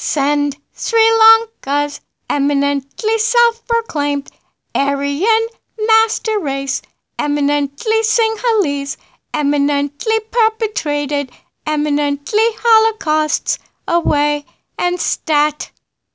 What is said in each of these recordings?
Send Sri Lanka's eminently self-proclaimed Aryan master race, eminently Sinhalese, eminently perpetrated eminently holocausts away and stat.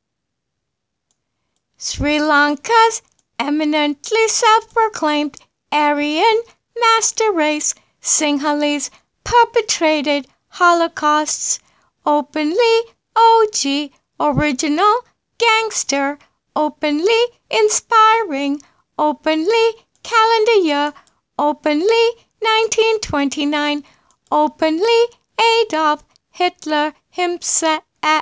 Sri Lanka's eminently self-proclaimed Aryan master race, Sinhalese perpetrated holocausts openly. OG, original gangster, openly inspiring, openly calendar year, openly 1929, openly Adolf Hitler himself,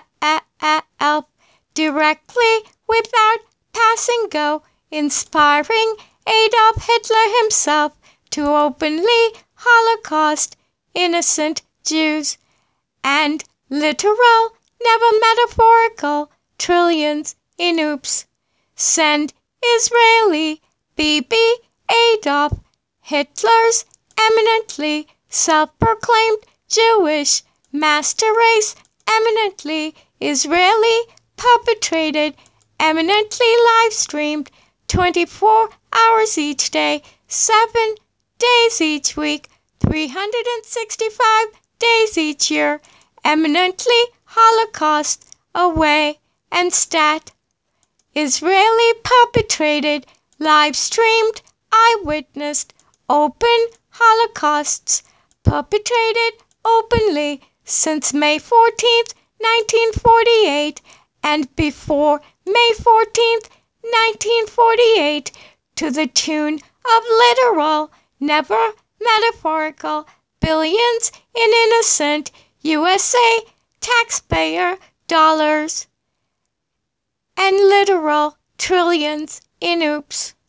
directly without passing go, inspiring Adolf Hitler himself to openly Holocaust innocent Jews, and literal, never metaphorical, trillions in oops. Send Israeli BB Adolf Hitler's eminently self-proclaimed Jewish master race, eminently Israeli perpetrated, eminently live-streamed 24 hours each day, 7 days each week, 365 days each year, eminently Holocaust away and stat. Israeli perpetrated, live-streamed, eyewitnessed, open Holocausts perpetrated openly since May 14th, 1948, and before May 14th, 1948, to the tune of literal, never metaphorical, billions in innocent USA taxpayer dollars, and literal trillions in oops.